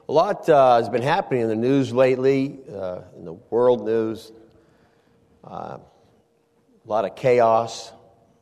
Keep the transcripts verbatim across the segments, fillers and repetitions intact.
A lot uh, has been happening in the news lately, uh, in the world news. Uh, a lot of chaos,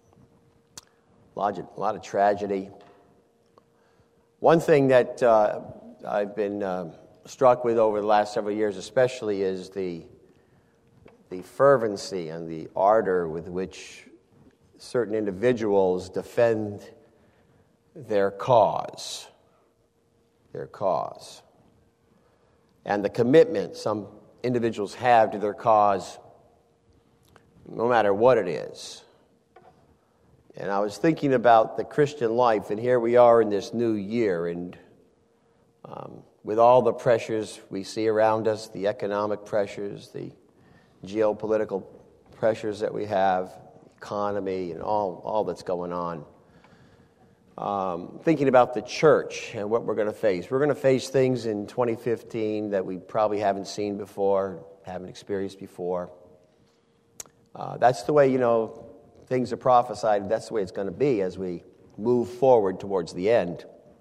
a lot of, a lot of tragedy. One thing that uh, I've been uh, struck with over the last several years especially is the, the fervency and the ardor with which certain individuals defend their cause. Their cause. And the commitment some individuals have to their cause, no matter what it is. And I was thinking about the Christian life, and here we are in this new year, and um, with all the pressures we see around us, the economic pressures, the geopolitical pressures that we have, economy, and all, all that's going on. Um, thinking about the church and what we're going to face. We're going to face things in twenty fifteen that we probably haven't seen before, haven't experienced before. Uh, that's the way, you know, things are prophesied. That's the way it's going to be as we move forward towards the end.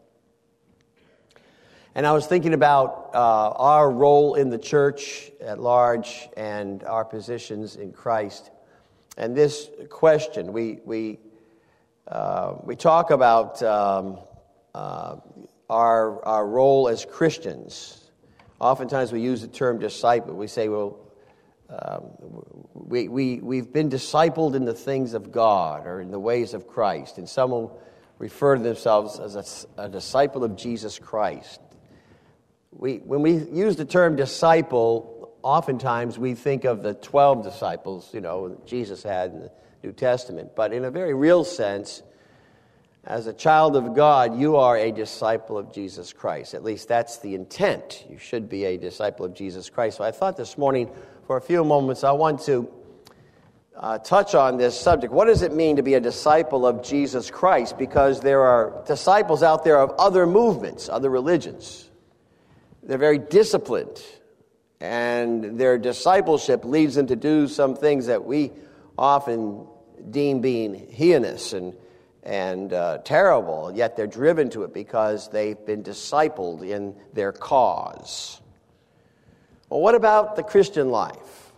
And I was thinking about uh, our role in the church at large and our positions in Christ. And this question, we we uh, we talk about um, uh, our our role as Christians. Oftentimes we use the term disciple. We say, well, um, we we we've been discipled in the things of God or in the ways of Christ, and some will refer to themselves as a, a disciple of Jesus Christ. We when we use the term disciple, oftentimes we think of the twelve disciples, you know, that Jesus had in the New Testament. But in a very real sense, as a child of God, you are a disciple of Jesus Christ. At least that's the intent. You should be a disciple of Jesus Christ. So I thought this morning, for a few moments, I want to uh, touch on this subject. What does it mean to be a disciple of Jesus Christ? Because there are disciples out there of other movements, other religions. They're very disciplined. And their discipleship leads them to do some things that we often deem being heinous and and uh, terrible, yet they're driven to it because they've been discipled in their cause. Well, what about the Christian life?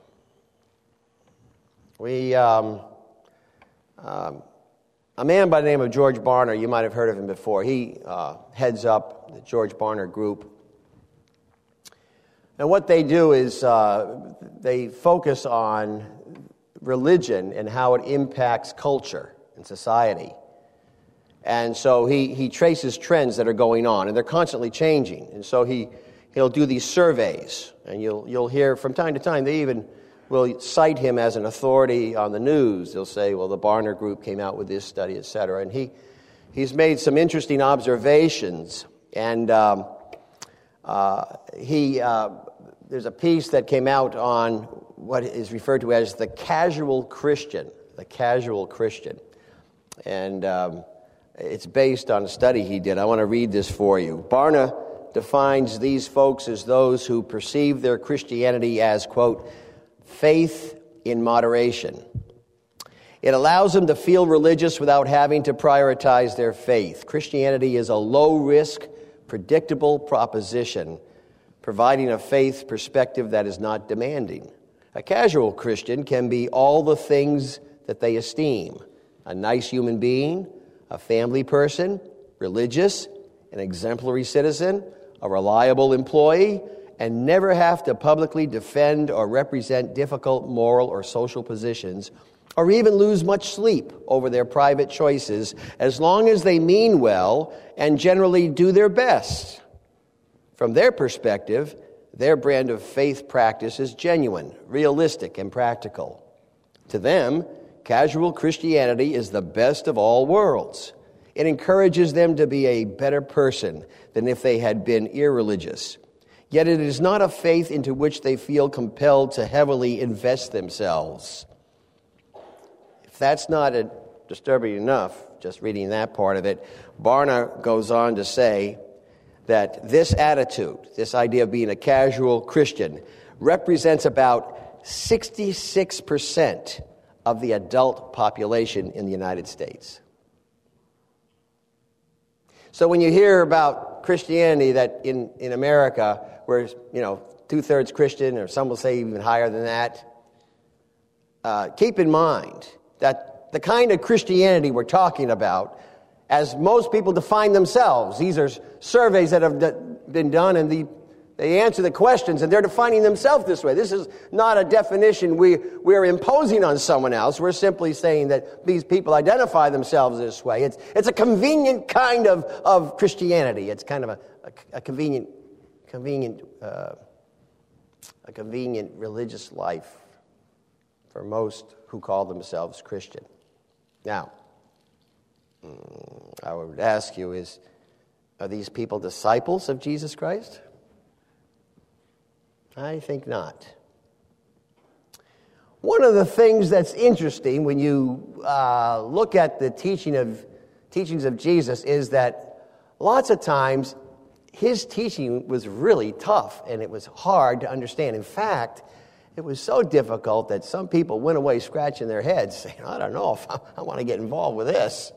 We, um, um, a man by the name of George Barna, you might have heard of him before. He uh, heads up the George Barna Group. And what they do is uh, they focus on religion and how it impacts culture and society. And so he, he traces trends that are going on, and they're constantly changing. And so he, he'll do these surveys, and you'll you'll hear from time to time, they even will cite him as an authority on the news. They'll say, well, the Barna Group came out with this study, et cetera. And he, he's made some interesting observations, and um, uh, he... Uh, There's a piece that came out on what is referred to as the casual Christian, the casual Christian. And um, it's based on a study he did. I want to read this for you. Barna defines these folks as those who perceive their Christianity as, quote, faith in moderation. It allows them to feel religious without having to prioritize their faith. Christianity is a low-risk, predictable proposition, providing a faith perspective that is not demanding. A casual Christian can be all the things that they esteem: a nice human being, a family person, religious, an exemplary citizen, a reliable employee, and never have to publicly defend or represent difficult moral or social positions, or even lose much sleep over their private choices, as long as they mean well and generally do their best. From their perspective, their brand of faith practice is genuine, realistic, and practical. To them, casual Christianity is the best of all worlds. It encourages them to be a better person than if they had been irreligious. Yet it is not a faith into which they feel compelled to heavily invest themselves. If that's not a disturbing enough, just reading that part of it, Barna goes on to say that this attitude, this idea of being a casual Christian, represents about sixty-six percent of the adult population in the United States. So when you hear about Christianity, that in, in America, where, you know, two-thirds Christian, or some will say even higher than that, uh, keep in mind that the kind of Christianity we're talking about, as most people define themselves, these are surveys that have d- been done, and the, they answer the questions, and they're defining themselves this way. This is not a definition we, we're imposing on someone else. We're simply saying that these people identify themselves this way. It's, it's a convenient kind of, of Christianity. It's kind of a, a, a convenient, convenient, uh, a convenient religious life for most who call themselves Christian. Now, I would ask you, is, are these people disciples of Jesus Christ? I think not. One of the things that's interesting when you uh, look at the teaching of teachings of Jesus is that lots of times his teaching was really tough and it was hard to understand. In fact, it was so difficult that some people went away scratching their heads saying, I don't know if I, I want to get involved with this.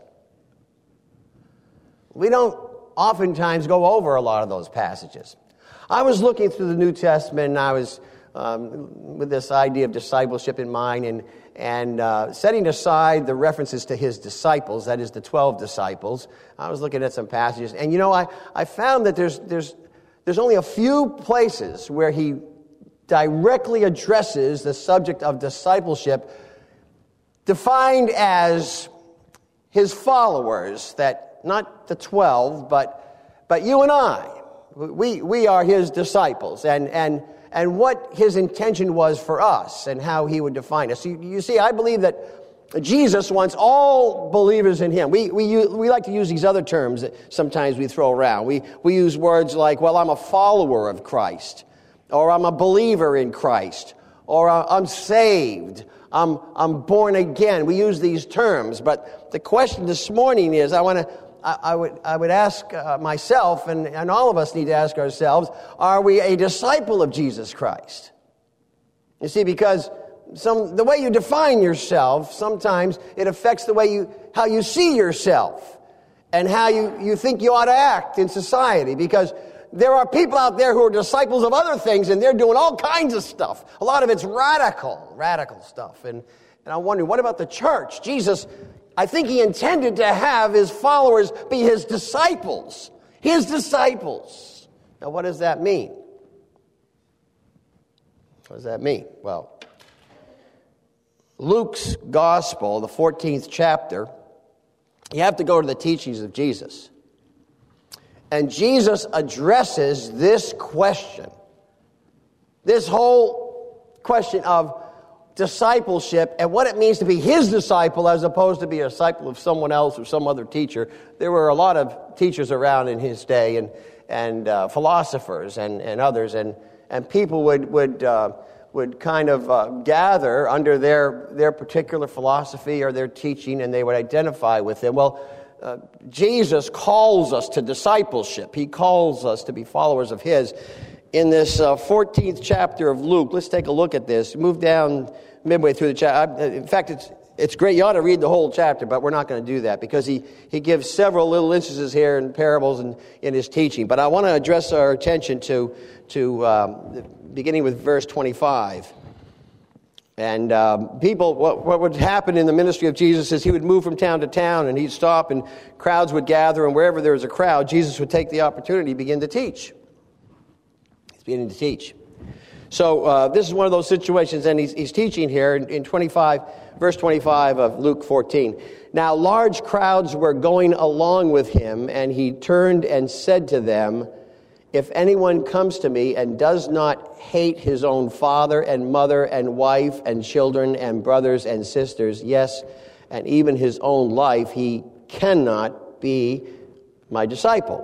We don't oftentimes go over a lot of those passages. I was looking through the New Testament, and I was um, with this idea of discipleship in mind, and, and uh, setting aside the references to his disciples, that is the twelve disciples. I was looking at some passages, and you know, I, I found that there's, there's, there's only a few places where he directly addresses the subject of discipleship, defined as his followers, that not the twelve, but, but you and I. We we are his disciples, and and and what his intention was for us, and how he would define us. You, you see, I believe that Jesus wants all believers in him. We we we like to use these other terms that sometimes we throw around. We we use words like, well, I'm a follower of Christ, or I'm a believer in Christ, or I'm saved, I'm I'm born again. We use these terms, but the question this morning is, I want to. I would I would ask uh, myself, and, and all of us need to ask ourselves, are we a disciple of Jesus Christ? You see, because some the way you define yourself, sometimes it affects the way you how you see yourself and how you, you think you ought to act in society. Because there are people out there who are disciples of other things, and they're doing all kinds of stuff. A lot of it's radical, radical stuff. And, and I'm wondering, what about the church? Jesus, I think he intended to have his followers be his disciples. His disciples. Now, what does that mean? What does that mean? Well, Luke's gospel, the fourteenth chapter, you have to go to the teachings of Jesus. And Jesus addresses this question. This whole question of discipleship and what it means to be his disciple as opposed to be a disciple of someone else or some other teacher. There were a lot of teachers around in his day, and and uh, philosophers and, and others, and and people would would uh, would kind of uh, gather under their their particular philosophy or their teaching, and they would identify with them. Well, uh, Jesus calls us to discipleship. He calls us to be followers of his. In this uh, fourteenth chapter of Luke, let's take a look at this. Move down midway through the chapter. In fact, it's it's great. You ought to read the whole chapter, but we're not going to do that because he, he gives several little instances here and parables in, in his teaching. But I want to address our attention to, to um, beginning with verse twenty-five. And um, people, what, what would happen in the ministry of Jesus is he would move from town to town, and he'd stop, and crowds would gather, and wherever there was a crowd, Jesus would take the opportunity to begin to teach. Beginning to teach. So uh, this is one of those situations, and he's, he's teaching here in, in twenty-five, verse twenty-five of Luke fourteen. Now large crowds were going along with him, and he turned and said to them, if anyone comes to me and does not hate his own father and mother and wife and children and brothers and sisters, yes, and even his own life, he cannot be my disciple.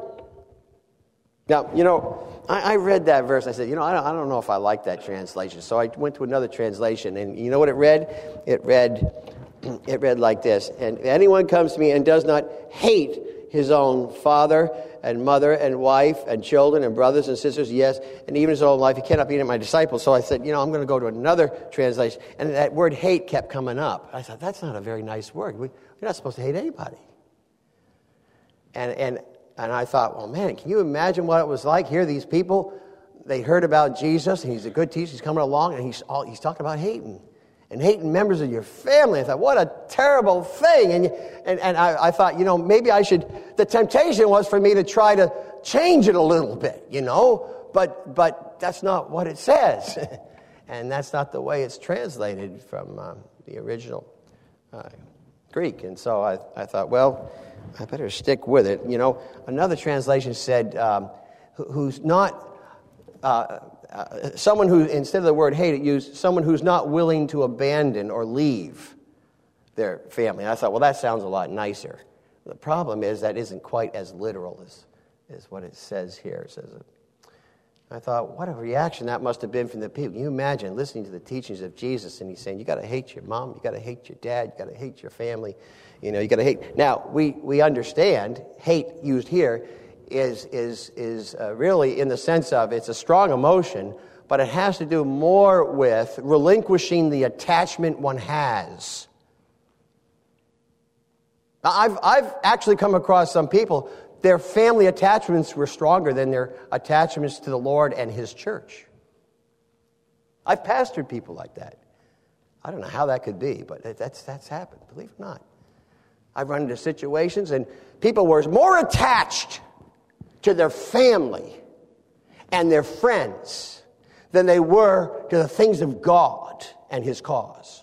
Now, you know, I, I read that verse. I said, you know, I don't, I don't know if I like that translation. So I went to another translation, and you know what it read? It read, it read like this: and if anyone comes to me and does not hate his own father and mother and wife and children and brothers and sisters, yes, and even his own life, he cannot be my disciple. So I said, you know, I'm going to go to another translation. And that word hate kept coming up. I thought, that's not a very nice word. We, you're not supposed to hate anybody. And and and I thought, well, man, can you imagine what it was like? Here, these people, they heard about Jesus, and he's a good teacher. He's coming along, and he's all, he's talking about hating. And hating members of your family. I thought, what a terrible thing. And and, and I, I thought, you know, maybe I should, the temptation was for me to try to change it a little bit, you know. But but that's not what it says. And that's not the way it's translated from um, the original uh, Greek. And so I, I thought, well, I better stick with it. You know, another translation said, um, who, who's not... Uh, Uh, someone who, instead of the word hate, it used someone who's not willing to abandon or leave their family. And I thought, well, that sounds a lot nicer. The problem is that isn't quite as literal as, as what it says here. It says, I thought, what a reaction that must have been from the people. Can you imagine listening to the teachings of Jesus, and he's saying, you got to hate your mom, you got to hate your dad, you got to hate your family, you know, you got to hate. Now, we, we understand hate used here is is is uh, really in the sense of it's a strong emotion, but it has to do more with relinquishing the attachment one has. Now, I've I've actually come across some people, their family attachments were stronger than their attachments to the Lord and His church. I've pastored people like that. I don't know how that could be, but that's that's happened, believe it or not. I've run into situations and people were more attached to their family and their friends than they were to the things of God and His cause.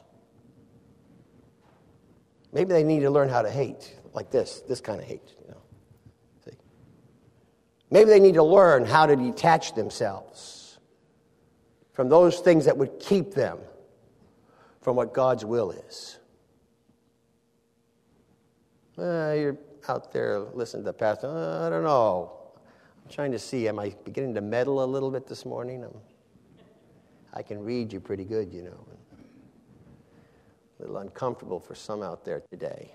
Maybe they need to learn how to hate like this, this kind of hate. You know. See? Maybe they need to learn how to detach themselves from those things that would keep them from what God's will is. Uh, you're out there listening to the pastor. Uh, I don't know. I'm trying to see, am I beginning to meddle a little bit this morning? I'm, I can read you pretty good, you know. A little uncomfortable for some out there today.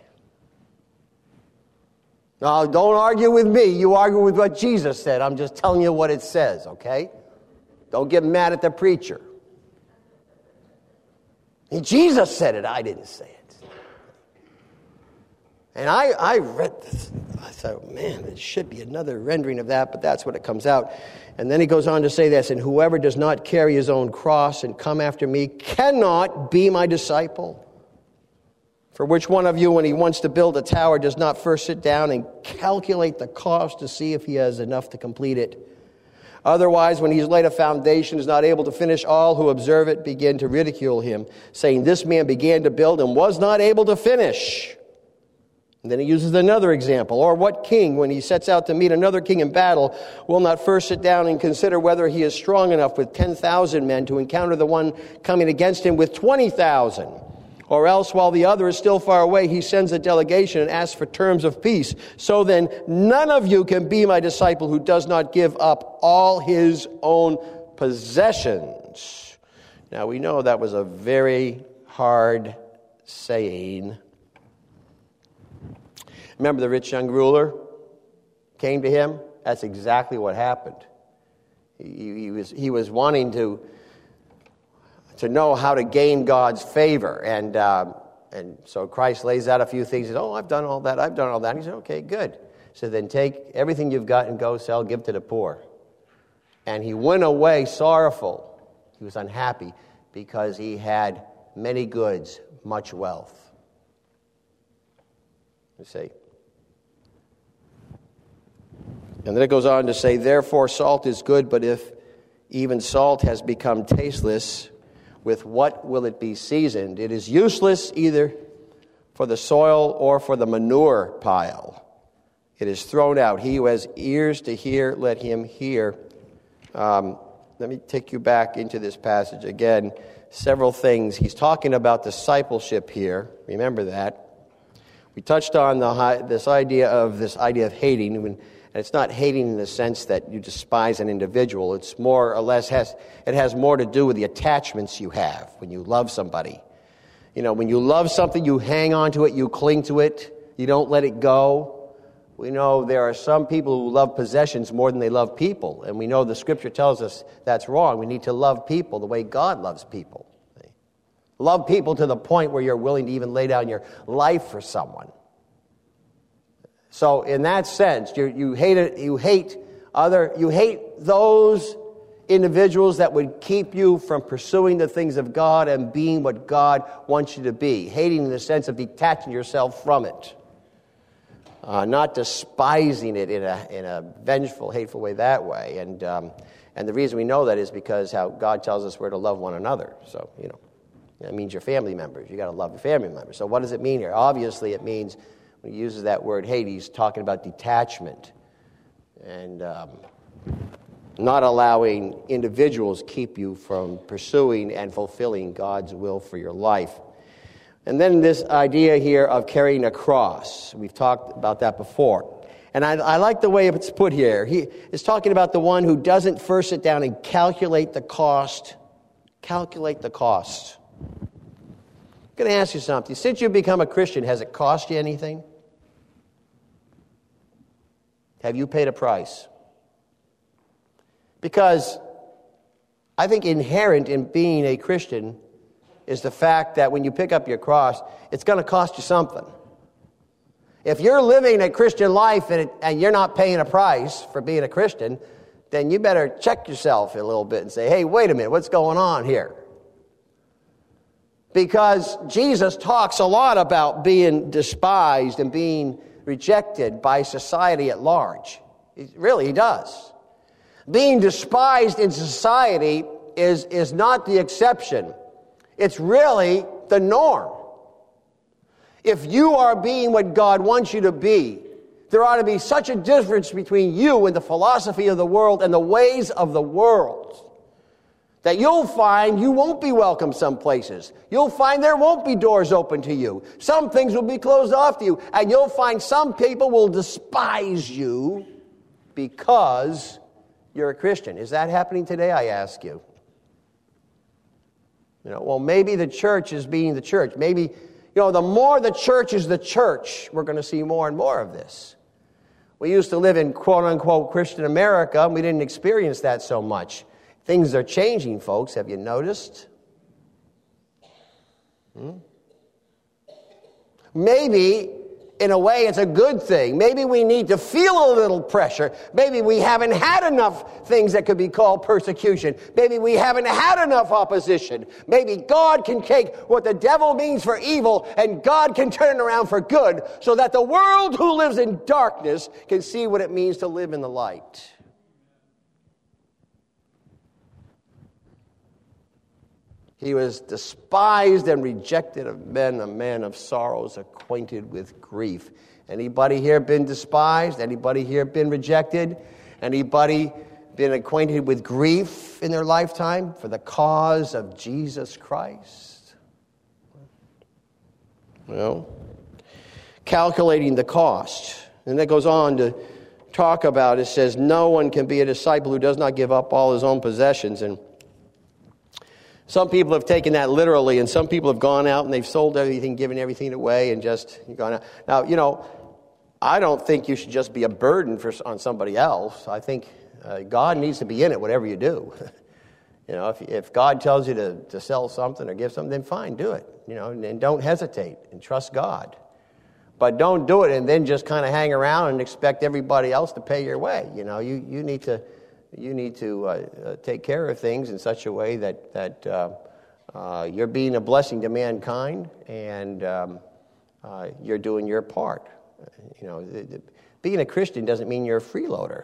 Now, don't argue with me. You argue with what Jesus said. I'm just telling you what it says, okay? Don't get mad at the preacher. And Jesus said it. I didn't say it. And I, I read this. I thought, man, there should be another rendering of that, but that's what it comes out. And then he goes on to say this, and whoever does not carry his own cross and come after me cannot be my disciple. For which one of you, when he wants to build a tower, does not first sit down and calculate the cost to see if he has enough to complete it? Otherwise, when he's laid a foundation, is not able to finish, all who observe it begin to ridicule him, saying, this man began to build and was not able to finish. And then he uses another example. Or what king, when he sets out to meet another king in battle, will not first sit down and consider whether he is strong enough with ten thousand men to encounter the one coming against him with twenty thousand? Or else, while the other is still far away, he sends a delegation and asks for terms of peace. So then, none of you can be my disciple who does not give up all his own possessions. Now, we know that was a very hard saying. Remember the rich young ruler came to him? That's exactly what happened. He, he was he was wanting to to know how to gain God's favor, and uh, and so Christ lays out a few things. He says, "Oh, I've done all that. I've done all that." And he said, "Okay, good." So then take everything you've got and go sell, give to the poor. And he went away sorrowful. He was unhappy because he had many goods, much wealth. You see. And then it goes on to say, therefore salt is good, but if even salt has become tasteless, with what will it be seasoned? It is useless either for the soil or for the manure pile. It is thrown out. He who has ears to hear, let him hear. Um, let me take you back into this passage again. Several things. He's talking about discipleship here. Remember that. We touched on the this idea of this idea of hating. When, And it's not hating in the sense that you despise an individual. It's more or less has it has more to do with the attachments you have when you love somebody. You know, when you love something, you hang on to it, you cling to it, you don't let it go. We know there are some people who love possessions more than they love people, and we know the Scripture tells us that's wrong. We need to love people the way God loves people. Love people to the point where you're willing to even lay down your life for someone. So in that sense, you you hate it, you hate other you hate those individuals that would keep you from pursuing the things of God and being what God wants you to be. Hating in the sense of detaching yourself from it. Uh, not despising it in a in a vengeful, hateful way that way. And um, and the reason we know that is because how God tells us we're to love one another. So, you know, that means your family members. You got to love your family members. So what does it mean here? Obviously, it means when he uses that word hate, he's talking about detachment. And um, not allowing individuals keep you from pursuing and fulfilling God's will for your life. And then this idea here of carrying a cross. We've talked about that before. And I, I like the way it's put here. He is talking about the one who doesn't first sit down and calculate the cost. Calculate the cost. I'm going to ask you something. Since you've become a Christian, has it cost you anything? Have you paid a price? Because I think inherent in being a Christian is the fact that when you pick up your cross, it's going to cost you something. If you're living a Christian life and, it, and you're not paying a price for being a Christian, then you better check yourself a little bit and say, hey, wait a minute, what's going on here? Because Jesus talks a lot about being despised and being rejected by society at large. He, really, he does. Being despised in society is, is not the exception. It's really the norm. If you are being what God wants you to be, there ought to be such a difference between you and the philosophy of the world and the ways of the world that you'll find you won't be welcome some places. You'll find there won't be doors open to you. Some things will be closed off to you. And you'll find some people will despise you because you're a Christian. Is that happening today, I ask you? You know, well, maybe the church is being the church. Maybe, you know, the more the church is the church, we're going to see more and more of this. We used to live in quote-unquote Christian America, and we didn't experience that so much. Things are changing, folks. Have you noticed? Hmm? Maybe, in a way, it's a good thing. Maybe we need to feel a little pressure. Maybe we haven't had enough things that could be called persecution. Maybe we haven't had enough opposition. Maybe God can take what the devil means for evil and God can turn it around for good so that the world who lives in darkness can see what it means to live in the light. He was despised and rejected of men, a man of sorrows, acquainted with grief. Anybody here been despised? Anybody here been rejected? Anybody been acquainted with grief in their lifetime for the cause of Jesus Christ? Well, calculating the cost. And that goes on to talk about, it says, no one can be a disciple who does not give up all his own possessions. And some people have taken that literally, and some people have gone out and they've sold everything, given everything away, and just gone out. Now, you know, I don't think you should just be a burden for on somebody else. I think uh, God needs to be in it, whatever you do. You know, if if God tells you to, to sell something or give something, then fine, do it. You know, and, and don't hesitate and trust God. But don't do it and then just kind of hang around and expect everybody else to pay your way. You know, you, you need to. You need to uh, uh, take care of things in such a way that that uh, uh, you're being a blessing to mankind and um, uh, you're doing your part. You know, the, the, being a Christian doesn't mean you're a freeloader.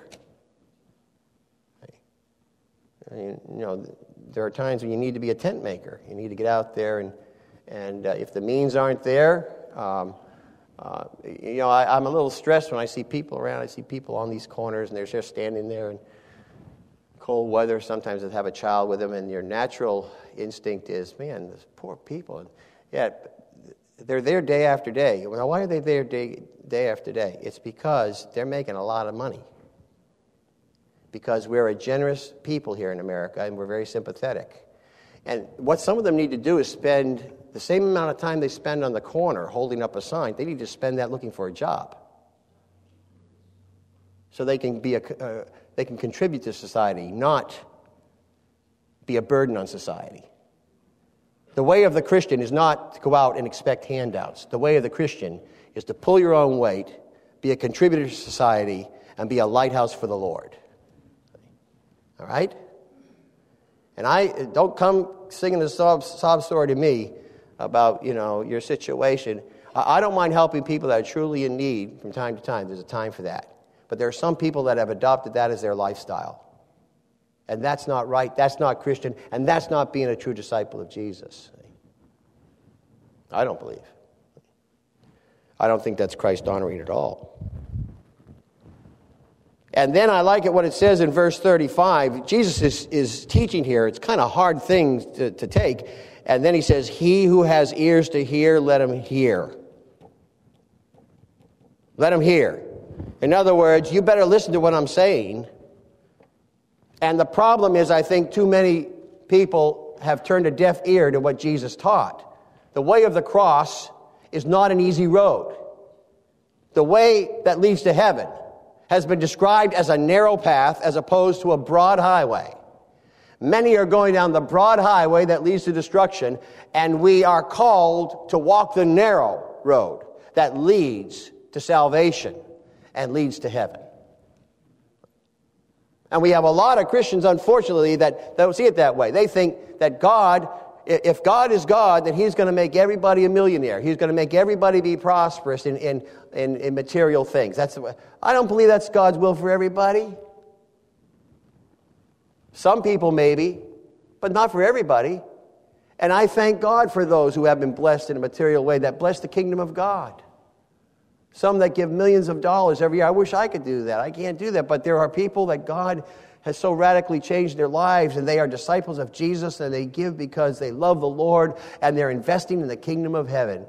I mean, you know, there are times when you need to be a tent maker. You need to get out there and and uh, if the means aren't there, um, uh, you know, I, I'm a little stressed when I see people around. I see people on these corners and they're just standing there and. Cold weather, sometimes they have a child with them, and your natural instinct is, man, those poor people. Yeah, they're there day after day. Well, why are they there day, day after day? It's because they're making a lot of money. Because we're a generous people here in America, and we're very sympathetic. And what some of them need to do is spend the same amount of time they spend on the corner holding up a sign. They need to spend that looking for a job. So they can be a... Uh, They can contribute to society, not be a burden on society. The way of the Christian is not to go out and expect handouts. The way of the Christian is to pull your own weight, be a contributor to society, and be a lighthouse for the Lord. All right? And I don't come singing a sob, sob story to me about, you know, your situation. I, I don't mind helping people that are truly in need from time to time. There's a time for that. But there are some people that have adopted that as their lifestyle. And that's not right. That's not Christian. And that's not being a true disciple of Jesus. I don't believe. I don't think that's Christ honoring at all. And then I like it what it says in verse thirty-five. Jesus is, is teaching here. It's kind of hard thing to, to take. And then he says, he who has ears to hear, let him hear. Let him hear. In other words, you better listen to what I'm saying. And the problem is, I think too many people have turned a deaf ear to what Jesus taught. The way of the cross is not an easy road. The way that leads to heaven has been described as a narrow path as opposed to a broad highway. Many are going down the broad highway that leads to destruction, and we are called to walk the narrow road that leads to salvation and leads to heaven. And we have a lot of Christians, unfortunately, that don't see it that way. They think that God, if God is God, then He's going to make everybody a millionaire. He's going to make everybody be prosperous in, in, in, in material things. That's the way. I don't believe that's God's will for everybody. Some people maybe, but not for everybody. And I thank God for those who have been blessed in a material way, that bless the kingdom of God. Some that give millions of dollars every year. I wish I could do that. I can't do that. But there are people that God has so radically changed their lives, and they are disciples of Jesus, and they give because they love the Lord, and they're investing in the kingdom of heaven.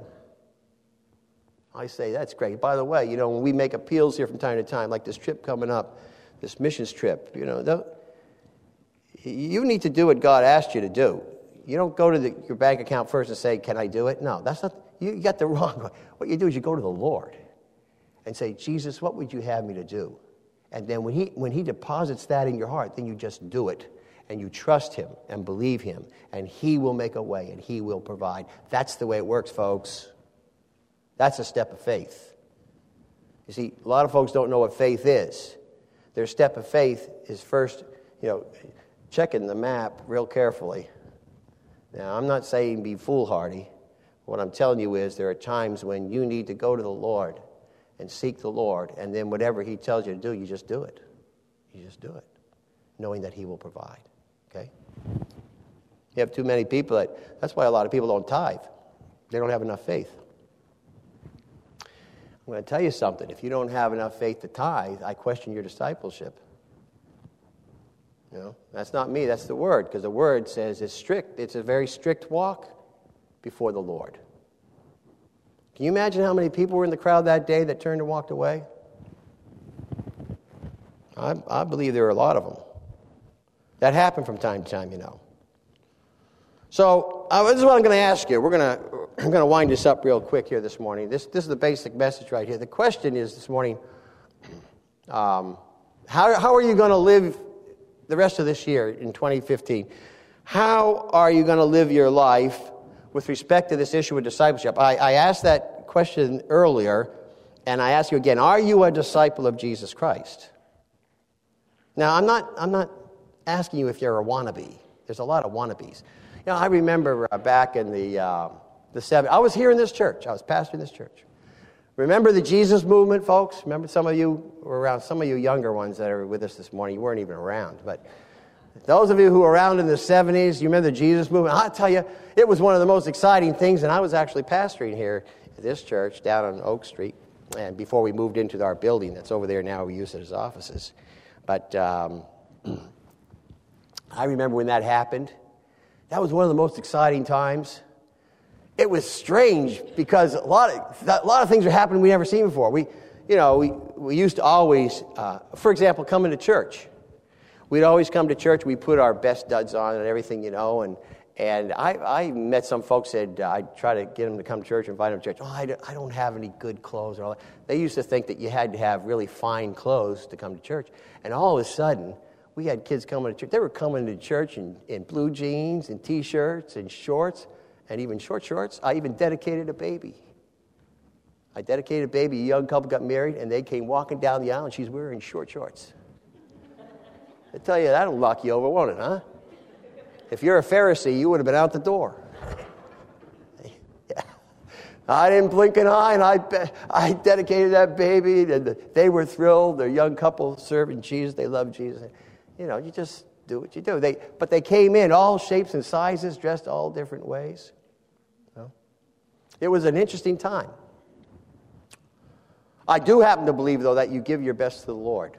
I say, that's great. By the way, you know, when we make appeals here from time to time, like this trip coming up, this missions trip, you know, the, you need to do what God asked you to do. You don't go to the, your bank account first and say, can I do it? No, that's not, you got the wrong way. What you do is you go to the Lord and say, Jesus, what would you have me to do? And then when he when he deposits that in your heart, then you just do it. And you trust Him and believe Him. And He will make a way and He will provide. That's the way it works, folks. That's a step of faith. You see, a lot of folks don't know what faith is. Their step of faith is first, you know, checking the map real carefully. Now, I'm not saying be foolhardy. What I'm telling you is there are times when you need to go to the Lord and seek the Lord, and then whatever He tells you to do, you just do it. You just do it, knowing that He will provide, okay? You have too many people that, that's why a lot of people don't tithe. They don't have enough faith. I'm going to tell you something. If you don't have enough faith to tithe, I question your discipleship. You know, that's not me, that's the Word, because the Word says it's strict. It's a very strict walk before the Lord. Can you imagine how many people were in the crowd that day that turned and walked away? I, I believe there are a lot of them. That happen from time to time, you know. So uh, this is what I'm going to ask you. We're going to I'm going to wind this up real quick here this morning. This this is the basic message right here. The question is this morning, um, how how are you going to live the rest of this year in twenty fifteen? How are you going to live your life with respect to this issue of discipleship? I, I asked that question earlier, and I ask you again, are you a disciple of Jesus Christ? Now, I'm not I'm not asking you if you're a wannabe. There's a lot of wannabes. You know, I remember uh, back in the uh, the seventies, I was here in this church. I was pastoring this church. Remember the Jesus movement, folks? Remember some of you were around, some of you younger ones that are with us this morning, you weren't even around, but those of you who were around in the seventies, you remember the Jesus movement? I'll tell you, it was one of the most exciting things, and I was actually pastoring here at this church down on Oak Street, and before we moved into our building that's over there now, we use it as offices. But um, I remember when that happened. That was one of the most exciting times. It was strange because a lot of a lot of things are happening we never seen before. We, you know, we we used to always, uh, for example, come into church. We'd always come to church. We put our best duds on and everything, you know. And and I I met some folks said uh, I'd try to get them to come to church, invite them to church. Oh, I don't, I don't have any good clothes. Or all that. They used to think that you had to have really fine clothes to come to church. And all of a sudden, we had kids coming to church. They were coming to church in, in blue jeans and T-shirts and shorts and even short shorts. I even dedicated a baby. I dedicated a baby, a young couple got married, and they came walking down the aisle, and she's wearing short shorts. I tell you, that'll knock you over, won't it, huh? If you're a Pharisee, you would have been out the door. Yeah. I didn't blink an eye, and I I dedicated that baby, and they were thrilled. They're a young couple serving Jesus. They love Jesus. You know, you just do what you do. They, but they came in all shapes and sizes, dressed all different ways. You know? It was an interesting time. I do happen to believe, though, that you give your best to the Lord.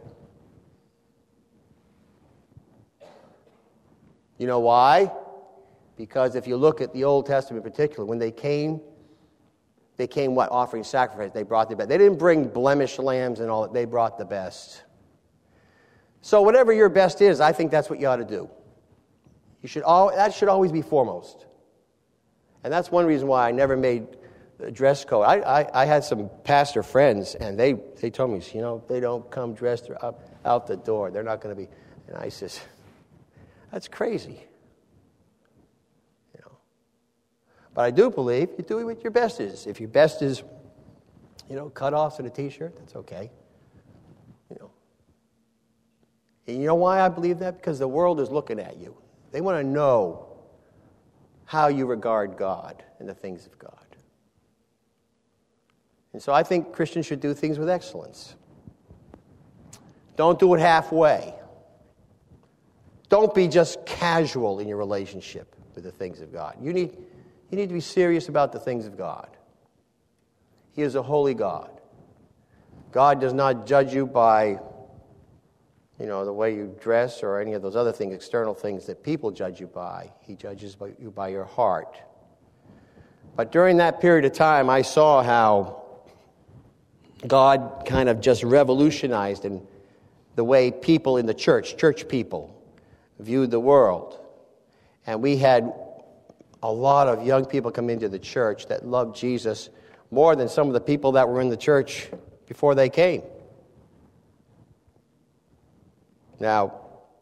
You know why? Because if you look at the Old Testament in particular, when they came, they came what? Offering sacrifice. They brought the best. They didn't bring blemished lambs and all that. They brought the best. So whatever your best is, I think that's what you ought to do. You should all, that should always be foremost. And that's one reason why I never made a dress code. I, I, I had some pastor friends, and they, they told me, you know, they don't come dressed out, out the door. They're not going to be. And I says, that's crazy. You know. But I do believe you do what your best is. If your best is, you know, cutoffs and a T-shirt, that's okay. You know. And you know why I believe that? Because the world is looking at you. They want to know how you regard God and the things of God. And so I think Christians should do things with excellence. Don't do it halfway. Don't be just casual in your relationship with the things of God. You need, you need to be serious about the things of God. He is a holy God. God does not judge you by, you know, the way you dress or any of those other things, external things that people judge you by. He judges by you by your heart. But during that period of time, I saw how God kind of just revolutionized in the way people in the church, church people, viewed the world. And we had a lot of young people come into the church that loved Jesus more than some of the people that were in the church before they came. Now,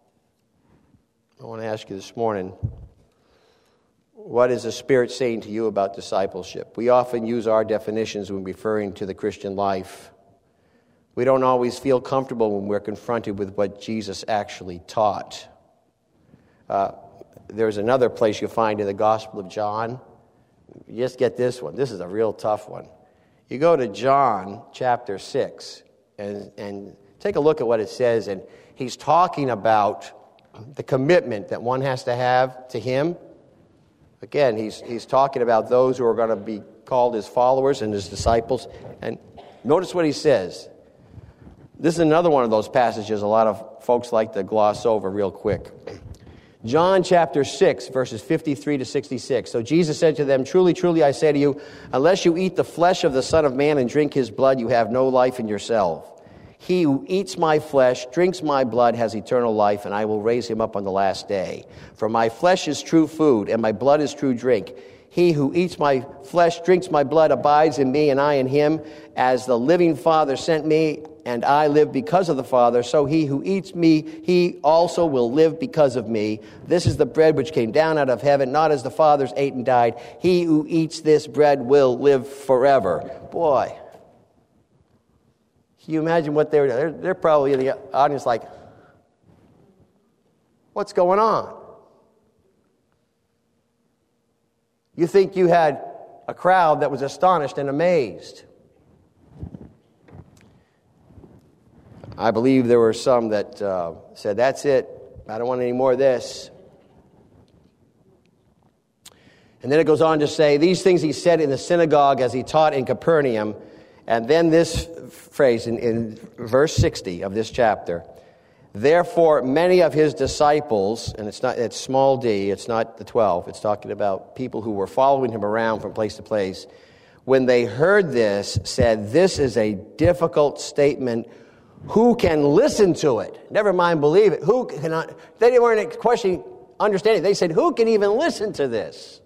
I want to ask you this morning, what is the Spirit saying to you about discipleship? We often use our definitions when referring to the Christian life. We don't always feel comfortable when we're confronted with what Jesus actually taught. Uh, there's another place you'll find in the Gospel of John. You just get this one. This is a real tough one. You go to John chapter six and, and take a look at what it says. And he's talking about the commitment that one has to have to him. Again, he's he's talking about those who are going to be called his followers and his disciples. And notice what he says. This is another one of those passages a lot of folks like to gloss over real quick. John chapter six, verses fifty-three to sixty-six. So Jesus said to them, "Truly, truly, I say to you, unless you eat the flesh of the Son of Man and drink his blood, you have no life in yourself. He who eats my flesh, drinks my blood, has eternal life, and I will raise him up on the last day. For my flesh is true food, and my blood is true drink. He who eats my flesh, drinks my blood, abides in me, and I in him. As the living Father sent me, and I live because of the Father, so he who eats me, he also will live because of me. This is the bread which came down out of heaven, not as the fathers ate and died. He who eats this bread will live forever." Boy. Can you imagine what they were doing? They're, they're probably in the audience like, what's going on? You think you had a crowd that was astonished and amazed. I believe there were some that uh, said, that's it. I don't want any more of this. And then it goes on to say, these things he said in the synagogue as he taught in Capernaum. And then this phrase in, in verse sixty of this chapter, therefore many of his disciples, and it's not it's small d, it's not the twelve, it's talking about people who were following him around from place to place, when they heard this, said, this is a difficult statement. Who can listen to it? Never mind believe it. Who cannot? They weren't questioning understanding. They said, who can even listen to this?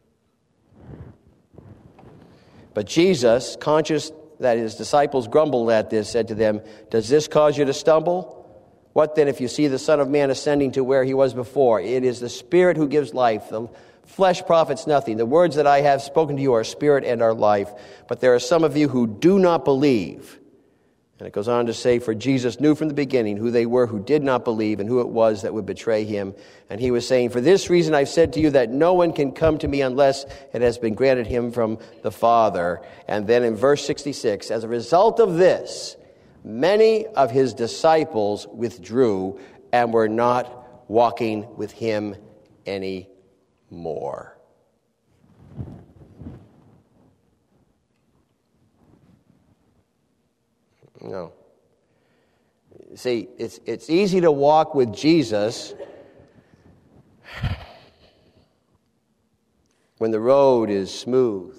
But Jesus, conscious that his disciples grumbled at this, said to them, does this cause you to stumble? What then if you see the Son of Man ascending to where he was before? It is the Spirit who gives life. The flesh profits nothing. The words that I have spoken to you are spirit and are life. But there are some of you who do not believe. And it goes on to say, for Jesus knew from the beginning who they were who did not believe and who it was that would betray him. And he was saying, for this reason I've said to you that no one can come to me unless it has been granted him from the Father. And then in verse sixty-six, as a result of this, many of his disciples withdrew and were not walking with him anymore. No. See, it's it's easy to walk with Jesus when the road is smooth.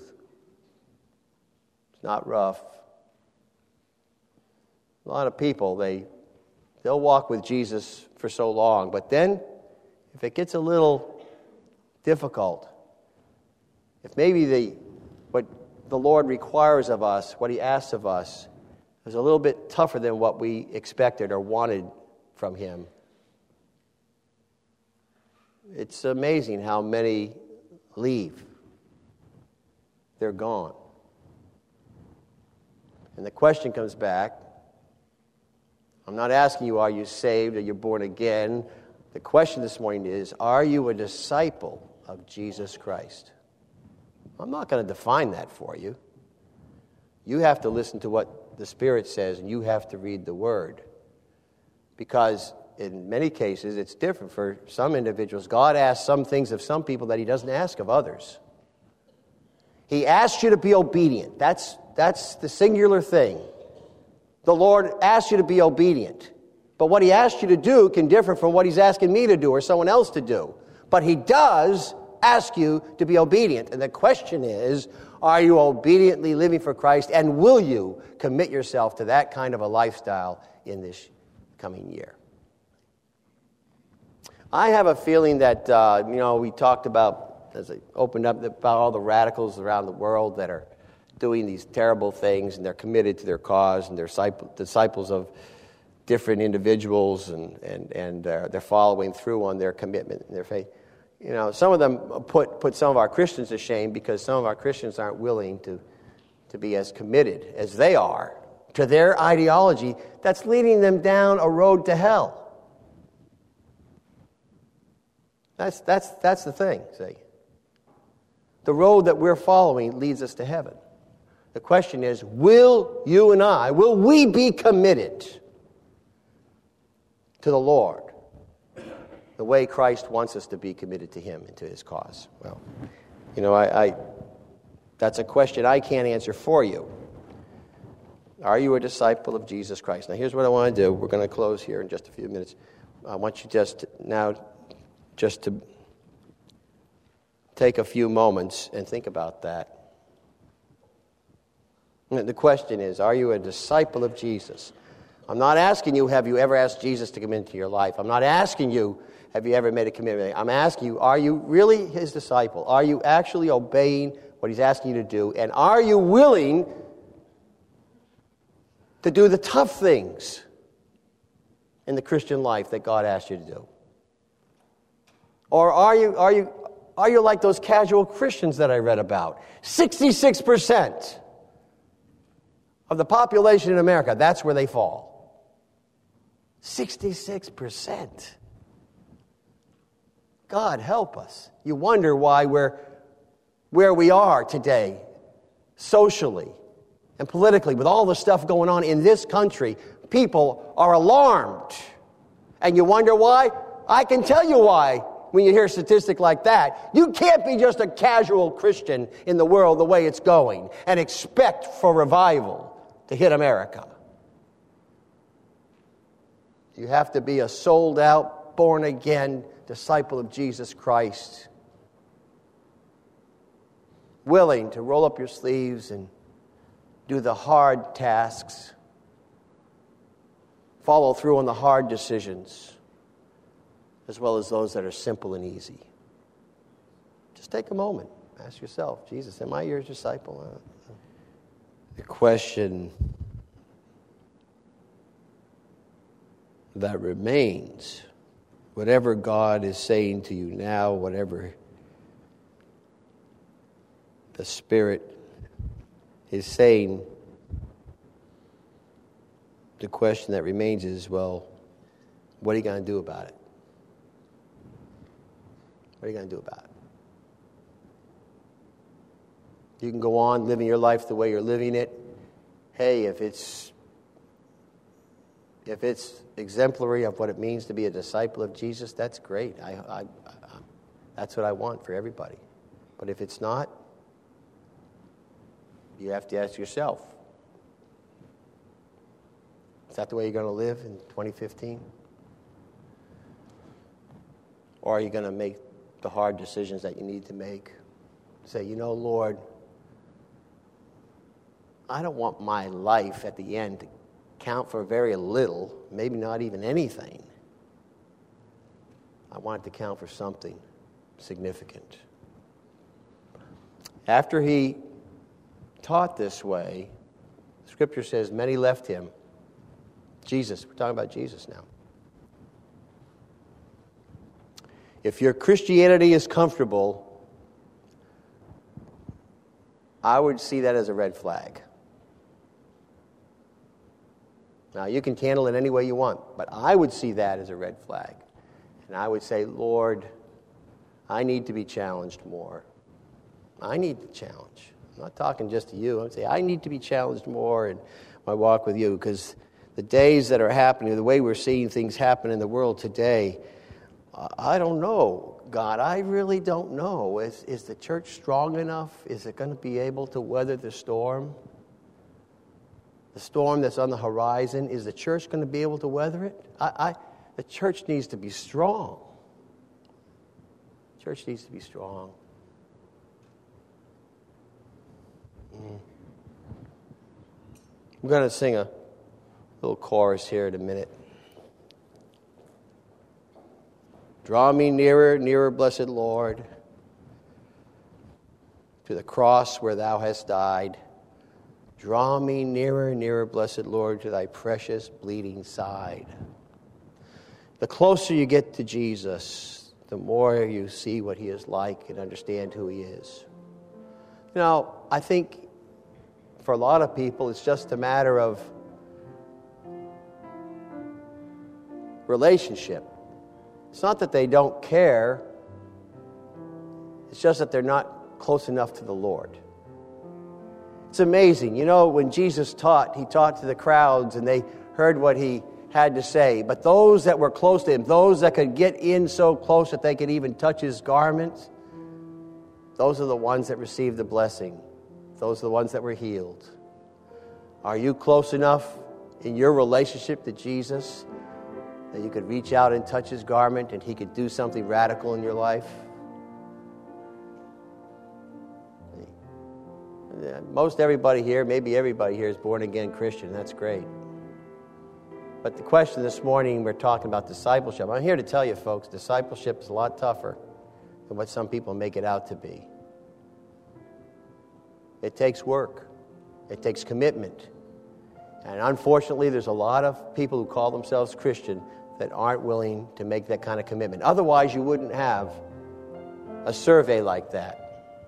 It's not rough. A lot of people, they they'll walk with Jesus for so long, but then if it gets a little difficult, if maybe the what the Lord requires of us, what he asks of us, is a little bit tougher than what we expected or wanted from him. It's amazing how many leave. They're gone. And the question comes back, I'm not asking you, are you saved, are you born again? The question this morning is, are you a disciple of Jesus Christ? I'm not going to define that for you. You have to listen to what the Spirit says, and you have to read the Word. Because in many cases, it's different for some individuals. God asks some things of some people that he doesn't ask of others. He asks you to be obedient. That's, that's the singular thing. The Lord asks you to be obedient. But what he asks you to do can differ from what he's asking me to do or someone else to do. But he does ask you to be obedient. And the question is, are you obediently living for Christ, and will you commit yourself to that kind of a lifestyle in this coming year? I have a feeling that, uh, you know, we talked about, as I opened up, about all the radicals around the world that are doing these terrible things, and they're committed to their cause, and they're disciples of different individuals, and, and, and uh, they're following through on their commitment and their faith. You know, some of them put, put some of our Christians to shame because some of our Christians aren't willing to, to be as committed as they are to their ideology that's leading them down a road to hell. That's, that's, that's the thing, see. The road that we're following leads us to heaven. The question is, will you and I, will we be committed to the Lord the way Christ wants us to be committed to him and to his cause? Well, you know, I, I that's a question I can't answer for you. Are you a disciple of Jesus Christ? Now, here's what I want to do. We're going to close here in just a few minutes. I want you just now just to take a few moments and think about that. And the question is, are you a disciple of Jesus? I'm not asking you, have you ever asked Jesus to come into your life? I'm not asking you, have you ever made a commitment? I'm asking you, are you really his disciple? Are you actually obeying what he's asking you to do? And are you willing to do the tough things in the Christian life that God asked you to do? Or are you, are you, are you like those casual Christians that I read about? sixty-six percent of the population in America, that's where they fall. sixty-six percent. God help us. You wonder why we're where we are today, socially and politically, with all the stuff going on in this country. People are alarmed. And you wonder why? I can tell you why when you hear a statistic like that. You can't be just a casual Christian in the world the way it's going and expect for revival to hit America. You have to be a sold-out, born-again disciple of Jesus Christ, willing to roll up your sleeves and do the hard tasks, follow through on the hard decisions, as well as those that are simple and easy. Just take a moment. Ask yourself, Jesus, am I your disciple? The question that remains, whatever God is saying to you now, whatever the Spirit is saying, the question that remains is, well, what are you going to do about it? What are you going to do about it? You can go on living your life the way you're living it. Hey, if it's if it's exemplary of what it means to be a disciple of Jesus, that's great. I, I, I, that's what I want for everybody. But if it's not, you have to ask yourself, is that the way you're going to live in twenty fifteen? Or are you going to make the hard decisions that you need to make? Say, you know, Lord, I don't want my life at the end to count for very little, maybe not even anything. I want it to count for something significant. After he taught this way, Scripture says many left him. Jesus, we're talking about Jesus now. If your Christianity is comfortable, I would see that as a red flag. Now, you can handle it any way you want, but I would see that as a red flag. And I would say, Lord, I need to be challenged more. I need the challenge. I'm not talking just to you. I would say, I need to be challenged more in my walk with you, because the days that are happening, the way we're seeing things happen in the world today, I don't know, God. I really don't know. Is, is the church strong enough? Is it going to be able to weather the storm? The storm that's on the horizon, is the church going to be able to weather it? I, I, the church needs to be strong. The church needs to be strong. Mm. I'm going to sing a little chorus here in a minute. Draw me nearer, nearer, blessed Lord, to the cross where thou hast died. Draw me nearer, nearer, blessed Lord, to thy precious bleeding side. The closer you get to Jesus, the more you see what he is like and understand who he is. You know, I think for a lot of people, it's just a matter of relationship. It's not that they don't care. It's just that they're not close enough to the Lord. It's amazing. You know, when Jesus taught, he taught to the crowds and they heard what he had to say. But those that were close to him, those that could get in so close that they could even touch his garments, those are the ones that received the blessing. Those are the ones that were healed. Are you close enough in your relationship to Jesus that you could reach out and touch his garment and he could do something radical in your life? Most everybody here, maybe everybody here, is born-again Christian. That's great. But the question this morning, we're talking about discipleship. I'm here to tell you, folks, discipleship is a lot tougher than what some people make it out to be. It takes work. It takes commitment. And unfortunately, there's a lot of people who call themselves Christian that aren't willing to make that kind of commitment. Otherwise, you wouldn't have a survey like that.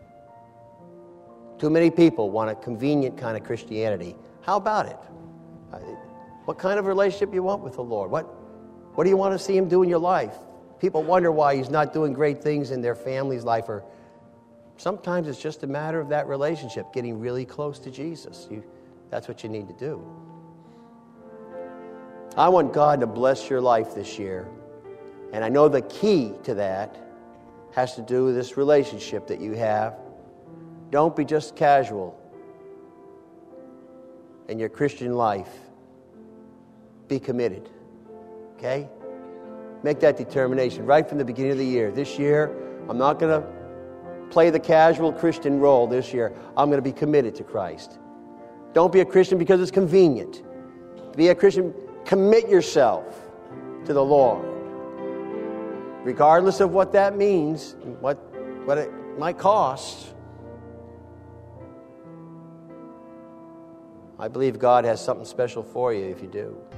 Too many people want a convenient kind of Christianity. How about it? What kind of relationship you want with the Lord? What, what do you want to see him do in your life? People wonder why he's not doing great things in their family's life. Or sometimes it's just a matter of that relationship, getting really close to Jesus. You, that's what you need to do. I want God to bless your life this year. And I know the key to that has to do with this relationship that you have. Don't be just casual in your Christian life. Be committed. Okay? Make that determination right from the beginning of the year. This year, I'm not going to play the casual Christian role this year. I'm going to be committed to Christ. Don't be a Christian because it's convenient. Be a Christian, commit yourself to the Lord. Regardless of what that means, what, what it might cost. I believe God has something special for you if you do.